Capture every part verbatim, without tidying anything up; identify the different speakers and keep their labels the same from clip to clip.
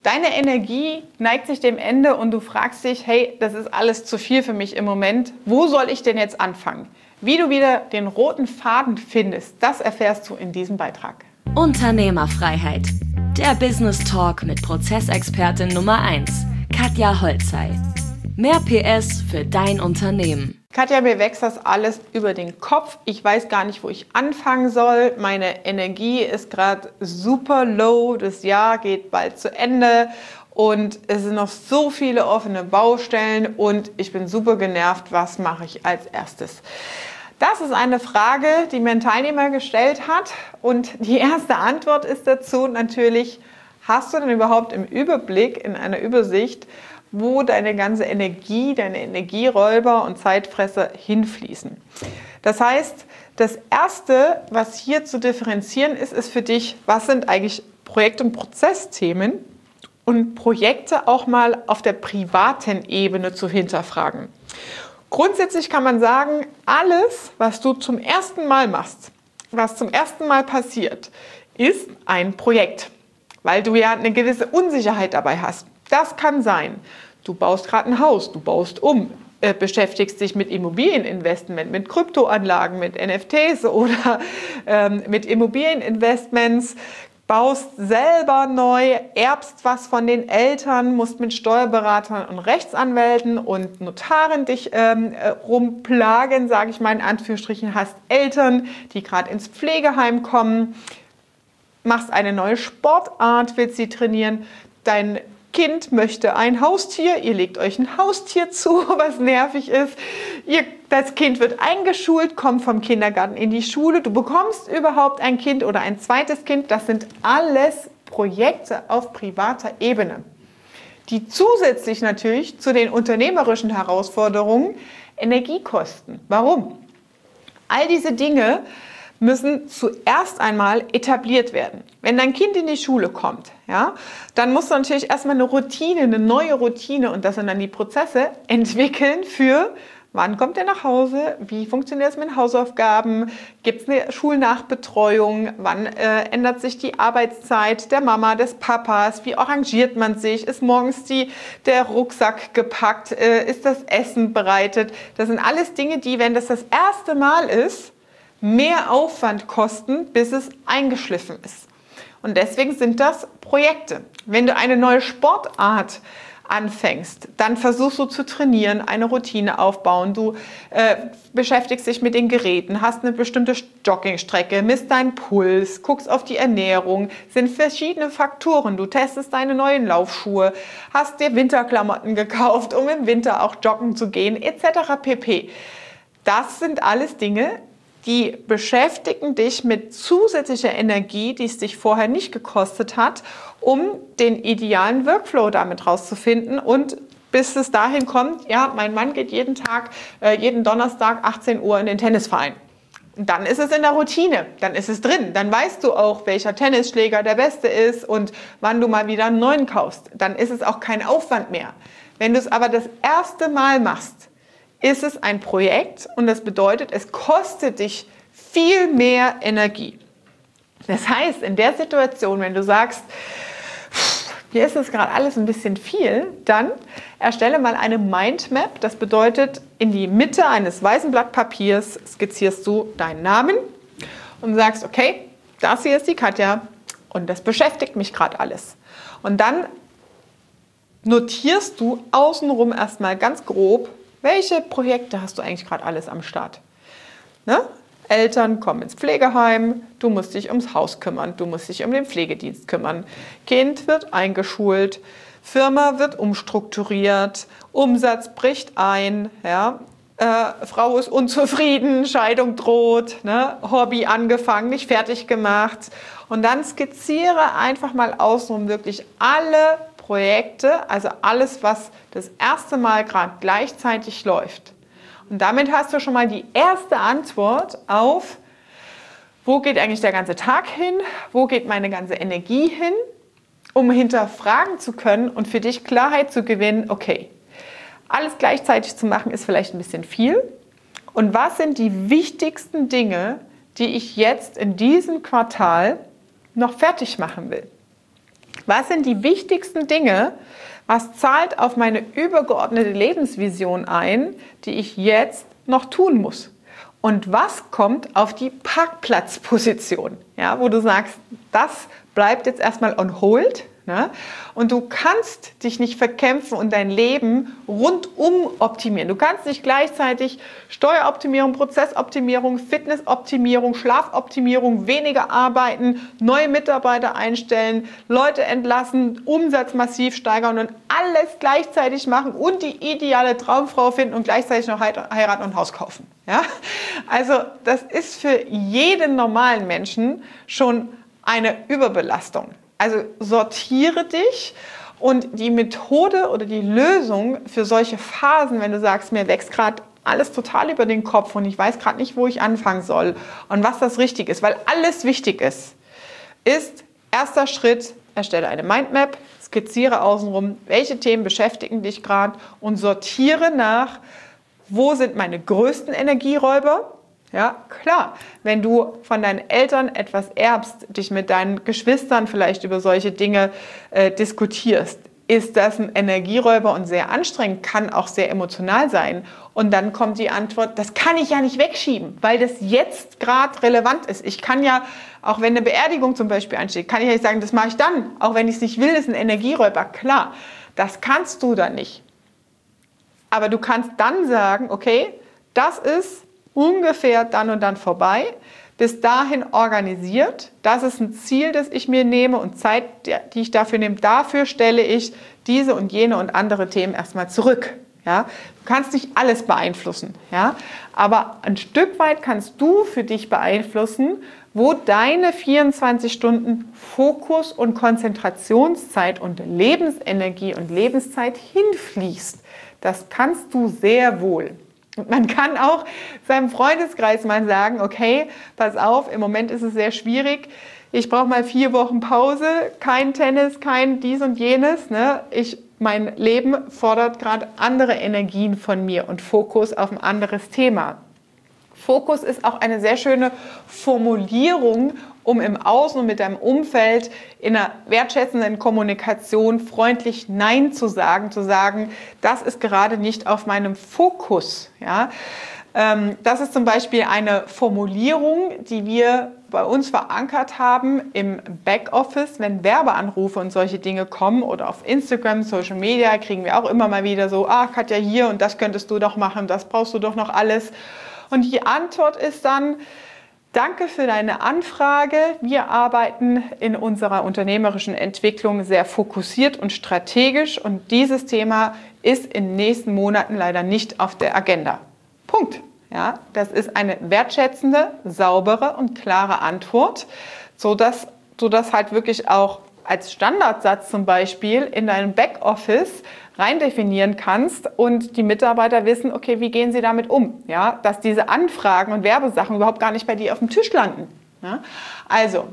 Speaker 1: Deine Energie neigt sich dem Ende und du fragst dich, hey, das ist alles zu viel für mich im Moment. Wo soll ich denn jetzt anfangen? Wie du wieder den roten Faden findest, das erfährst du in diesem Beitrag.
Speaker 2: Unternehmerfreiheit. Der Business Talk mit Prozessexpertin Nummer eins, Katja Holzei. Mehr P S für dein Unternehmen.
Speaker 1: Katja, mir wächst das alles über den Kopf. Ich weiß gar nicht, wo ich anfangen soll. Meine Energie ist gerade super low. Das Jahr geht bald zu Ende und es sind noch so viele offene Baustellen und ich bin super genervt. Was mache ich als erstes? Das ist eine Frage, die mir ein Teilnehmer gestellt hat und die erste Antwort ist dazu natürlich: Hast du denn überhaupt im Überblick, in einer Übersicht, wo deine ganze Energie, deine Energieräuber und Zeitfresser hinfließen? Das heißt, das Erste, was hier zu differenzieren ist, ist für dich, was sind eigentlich Projekt- und Prozessthemen und Projekte auch mal auf der privaten Ebene zu hinterfragen. Grundsätzlich kann man sagen, alles, was du zum ersten Mal machst, was zum ersten Mal passiert, ist ein Projekt, weil du ja eine gewisse Unsicherheit dabei hast. Das kann sein, du baust gerade ein Haus, du baust um, äh, beschäftigst dich mit Immobilieninvestment, mit Kryptoanlagen, mit N F Ts oder ähm, mit Immobilieninvestments, baust selber neu, erbst was von den Eltern, musst mit Steuerberatern und Rechtsanwälten und Notaren dich ähm, rumplagen, sage ich mal in Anführungsstrichen, hast Eltern, die gerade ins Pflegeheim kommen, machst eine neue Sportart, willst sie trainieren, dein Kind möchte ein Haustier, ihr legt euch ein Haustier zu, was nervig ist. Ihr, das Kind wird eingeschult, kommt vom Kindergarten in die Schule, du bekommst überhaupt ein Kind oder ein zweites Kind. Das sind alles Projekte auf privater Ebene, die zusätzlich natürlich zu den unternehmerischen Herausforderungen Energie kosten. Warum? All diese Dinge müssen zuerst einmal etabliert werden. Wenn dein Kind in die Schule kommt, ja, dann musst du natürlich erstmal eine Routine, eine neue Routine, und das sind dann die Prozesse, entwickeln für: Wann kommt er nach Hause? Wie funktioniert es mit Hausaufgaben? Gibt es eine Schulnachbetreuung? Wann äh, ändert sich die Arbeitszeit der Mama, des Papas? Wie arrangiert man sich? Ist morgens die, der Rucksack gepackt? Äh, ist das Essen bereitet? Das sind alles Dinge, die, wenn das das erste Mal ist, mehr Aufwand kosten, bis es eingeschliffen ist. Und deswegen sind das Projekte. Wenn du eine neue Sportart anfängst, dann versuchst du zu trainieren, eine Routine aufbauen. Du äh, beschäftigst dich mit den Geräten, hast eine bestimmte Joggingstrecke, misst deinen Puls, guckst auf die Ernährung, sind verschiedene Faktoren. Du testest deine neuen Laufschuhe, hast dir Winterklamotten gekauft, um im Winter auch joggen zu gehen, et cetera pp. Das sind alles Dinge, die beschäftigen dich mit zusätzlicher Energie, die es dich vorher nicht gekostet hat, um den idealen Workflow damit rauszufinden und bis es dahin kommt, ja, mein Mann geht jeden Tag, äh, jeden Donnerstag achtzehn Uhr in den Tennisverein. Und dann ist es in der Routine, dann ist es drin, dann weißt du auch, welcher Tennisschläger der beste ist und wann du mal wieder einen neuen kaufst. Dann ist es auch kein Aufwand mehr. Wenn du es aber das erste Mal machst, ist es ein Projekt und das bedeutet, es kostet dich viel mehr Energie. Das heißt, in der Situation, wenn du sagst, mir ist das gerade alles ein bisschen viel, dann erstelle mal eine Mindmap. Das bedeutet, in die Mitte eines weißen Blatt Papiers skizzierst du deinen Namen und sagst, okay, das hier ist die Katja und das beschäftigt mich gerade alles. Und dann notierst du außenrum erstmal ganz grob, welche Projekte hast du eigentlich gerade alles am Start? Ne? Eltern kommen ins Pflegeheim, du musst dich ums Haus kümmern, du musst dich um den Pflegedienst kümmern. Kind wird eingeschult, Firma wird umstrukturiert, Umsatz bricht ein, ja? äh, Frau ist unzufrieden, Scheidung droht, ne? Hobby angefangen, nicht fertig gemacht. Und dann skizziere einfach mal außenrum wirklich alle Projekte, also alles, was das erste Mal gerade gleichzeitig läuft. Und damit hast du schon mal die erste Antwort auf, wo geht eigentlich der ganze Tag hin, wo geht meine ganze Energie hin, um hinterfragen zu können und für dich Klarheit zu gewinnen, okay, alles gleichzeitig zu machen ist vielleicht ein bisschen viel. Und was sind die wichtigsten Dinge, die ich jetzt in diesem Quartal noch fertig machen will? Was sind die wichtigsten Dinge? Was zahlt auf meine übergeordnete Lebensvision ein, die ich jetzt noch tun muss? Und was kommt auf die Parkplatzposition, ja, wo du sagst, das bleibt jetzt erstmal on hold, ne? Und du kannst dich nicht verkämpfen und dein Leben rundum optimieren. Du kannst nicht gleichzeitig Steueroptimierung, Prozessoptimierung, Fitnessoptimierung, Schlafoptimierung, weniger arbeiten, neue Mitarbeiter einstellen, Leute entlassen, Umsatz massiv steigern und alles gleichzeitig machen und die ideale Traumfrau finden und gleichzeitig noch heiraten und ein Haus kaufen. Ja? Also das ist für jeden normalen Menschen schon eine Überbelastung. Also sortiere dich und die Methode oder die Lösung für solche Phasen, wenn du sagst, mir wächst gerade alles total über den Kopf und ich weiß gerade nicht, wo ich anfangen soll und was das richtig ist, weil alles wichtig ist, ist erster Schritt, erstelle eine Mindmap, skizziere außenrum, welche Themen beschäftigen dich gerade und sortiere nach, wo sind meine größten Energieräuber. Ja, klar, wenn du von deinen Eltern etwas erbst, dich mit deinen Geschwistern vielleicht über solche Dinge äh, diskutierst, ist das ein Energieräuber und sehr anstrengend, kann auch sehr emotional sein. Und dann kommt die Antwort, das kann ich ja nicht wegschieben, weil das jetzt gerade relevant ist. Ich kann ja, auch wenn eine Beerdigung zum Beispiel ansteht, kann ich ja nicht sagen, das mache ich dann, auch wenn ich es nicht will, ist ein Energieräuber. Klar, das kannst du dann nicht. Aber du kannst dann sagen, okay, das ist ungefähr dann und dann vorbei, bis dahin organisiert. Das ist ein Ziel, das ich mir nehme und Zeit, die ich dafür nehme. Dafür stelle ich diese und jene und andere Themen erstmal zurück. Ja? Du kannst nicht alles beeinflussen, ja? Aber ein Stück weit kannst du für dich beeinflussen, wo deine vierundzwanzig Stunden Fokus und Konzentrationszeit und Lebensenergie und Lebenszeit hinfließt. Das kannst du sehr wohl. Und man kann auch seinem Freundeskreis mal sagen, okay, pass auf, im Moment ist es sehr schwierig. Ich brauche mal vier Wochen Pause, kein Tennis, kein dies und jenes. Ne? Ich, mein Leben fordert gerade andere Energien von mir und Fokus auf ein anderes Thema. Fokus ist auch eine sehr schöne Formulierung, um im Außen und mit deinem Umfeld in einer wertschätzenden Kommunikation freundlich Nein zu sagen, zu sagen, das ist gerade nicht auf meinem Fokus. Ja? Das ist zum Beispiel eine Formulierung, die wir bei uns verankert haben im Backoffice, wenn Werbeanrufe und solche Dinge kommen oder auf Instagram, Social Media, kriegen wir auch immer mal wieder so, ah, Katja, hier und das könntest du doch machen, das brauchst du doch noch alles. Und die Antwort ist dann, danke für deine Anfrage. Wir arbeiten in unserer unternehmerischen Entwicklung sehr fokussiert und strategisch und dieses Thema ist in den nächsten Monaten leider nicht auf der Agenda. Punkt. Ja, das ist eine wertschätzende, saubere und klare Antwort, sodass du das halt wirklich auch als Standardsatz zum Beispiel in deinem Backoffice rein definieren kannst und die Mitarbeiter wissen, okay, wie gehen sie damit um? Ja, dass diese Anfragen und Werbesachen überhaupt gar nicht bei dir auf dem Tisch landen. Ja? Also,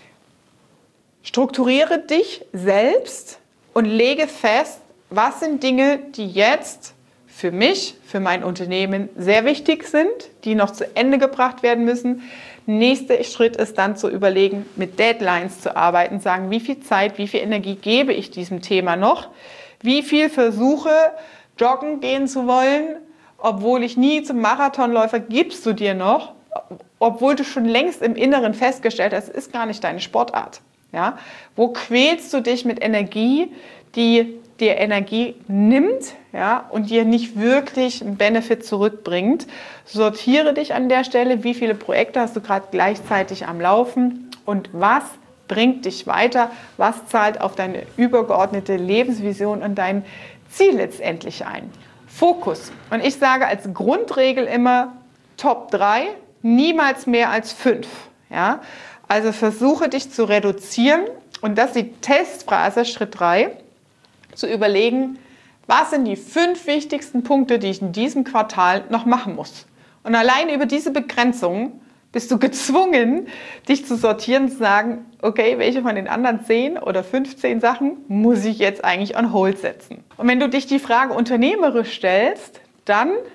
Speaker 1: strukturiere dich selbst und lege fest, was sind Dinge, die jetzt für mich, für mein Unternehmen sehr wichtig sind, die noch zu Ende gebracht werden müssen. Nächster Schritt ist dann zu überlegen, mit Deadlines zu arbeiten, sagen, wie viel Zeit, wie viel Energie gebe ich diesem Thema noch, wie viel versuche, joggen gehen zu wollen, obwohl ich nie zum Marathonläufer, gibst du dir noch, obwohl du schon längst im Inneren festgestellt hast, es ist gar nicht deine Sportart. Ja? Wo quälst du dich mit Energie, die dir Energie nimmt, ja, und dir nicht wirklich einen Benefit zurückbringt? Sortiere dich an der Stelle, wie viele Projekte hast du gerade gleichzeitig am Laufen und was bringt dich weiter, was zahlt auf deine übergeordnete Lebensvision und dein Ziel letztendlich ein. Fokus. Und ich sage als Grundregel immer Top drei, niemals mehr als fünf. Ja? Also versuche dich zu reduzieren und das ist die Testphrase, Schritt drei, zu überlegen, was sind die fünf wichtigsten Punkte, die ich in diesem Quartal noch machen muss. Und allein über diese Begrenzung bist du gezwungen, dich zu sortieren und zu sagen, okay, welche von den anderen zehn oder fünfzehn Sachen muss ich jetzt eigentlich on hold setzen? Und wenn du dich die Frage unternehmerisch stellst, dann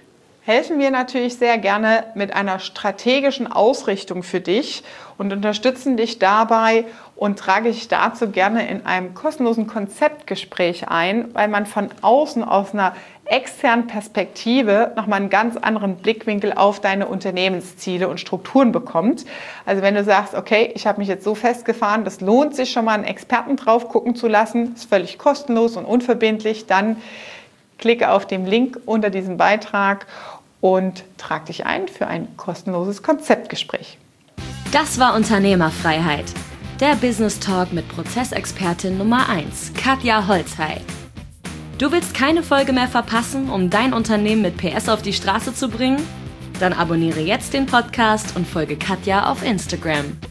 Speaker 1: helfen wir natürlich sehr gerne mit einer strategischen Ausrichtung für dich und unterstützen dich dabei und trage dich dazu gerne in einem kostenlosen Konzeptgespräch ein, weil man von außen aus einer externen Perspektive nochmal einen ganz anderen Blickwinkel auf deine Unternehmensziele und Strukturen bekommt. Also wenn du sagst, okay, ich habe mich jetzt so festgefahren, das lohnt sich schon mal einen Experten drauf gucken zu lassen, ist völlig kostenlos und unverbindlich, dann klicke auf den Link unter diesem Beitrag und trag dich ein für ein kostenloses Konzeptgespräch.
Speaker 2: Das war Unternehmerfreiheit, der Business Talk mit Prozessexpertin Nummer eins, Katja Holzhey. Du willst keine Folge mehr verpassen, um dein Unternehmen mit P S auf die Straße zu bringen? Dann abonniere jetzt den Podcast und folge Katja auf Instagram.